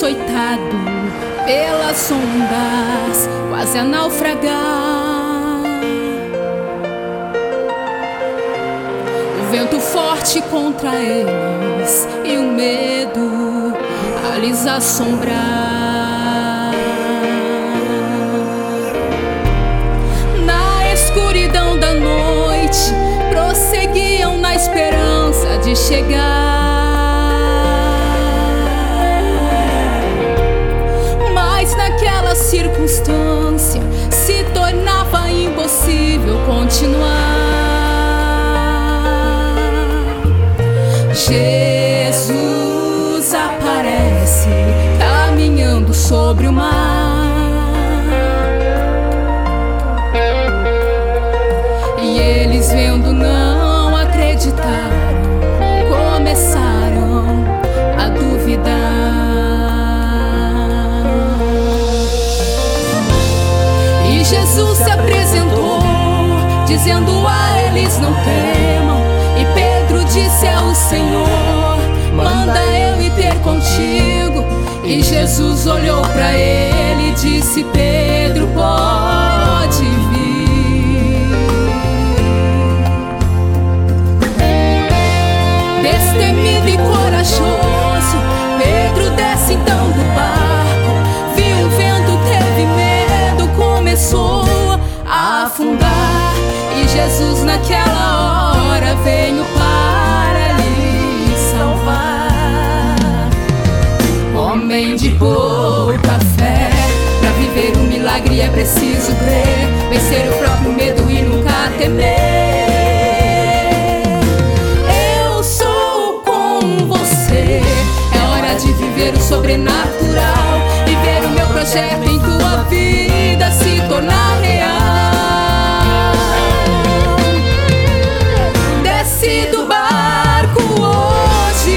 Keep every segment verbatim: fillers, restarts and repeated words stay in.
açoitado pelas ondas, quase a naufragar. O vento forte contra eles e o medo a lhes assombrar. Na escuridão da noite prosseguiam na esperança de chegar. Naquela circunstância se tornava impossível continuar. Jesus aparece caminhando sobre o mar, e eles, vendo, não acreditaram, começaram a duvidar. Jesus se apresentou, dizendo a eles: não temam. E Pedro disse: é o Senhor, manda eu ir ter contigo. E Jesus olhou para ele e disse: Pedro, pode vir. Destemido e corajoso, Pedro desce então do barco, viu o vento, teve medo, começou a afundar. E Jesus naquela hora veio para lhe salvar. Homem de pouca fé, para viver um milagre é preciso crer, vencer o próprio medo e nunca temer. Eu sou com você, é hora de viver o sobrenatural, viver o meu projeto em tua vida se tornar real. Desce do barco hoje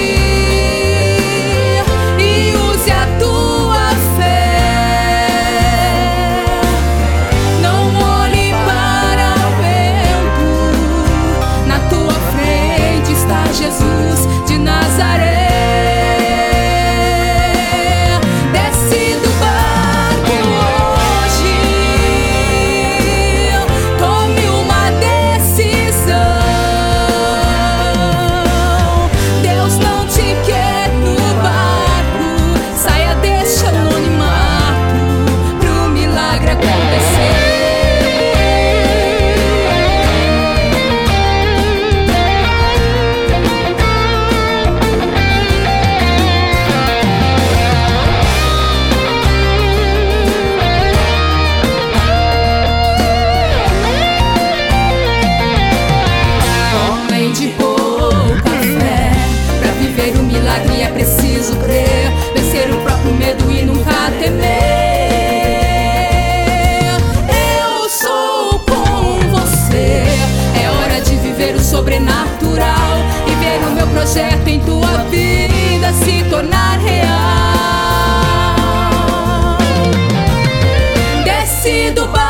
e use a tua fé. Não olhe para o vento, na tua frente está Jesus de Nazaré. É preciso crer, vencer o próprio medo e nunca temer. Eu sou com você, é hora de viver o sobrenatural e ver o meu projeto em tua vida se tornar real. Desce do barco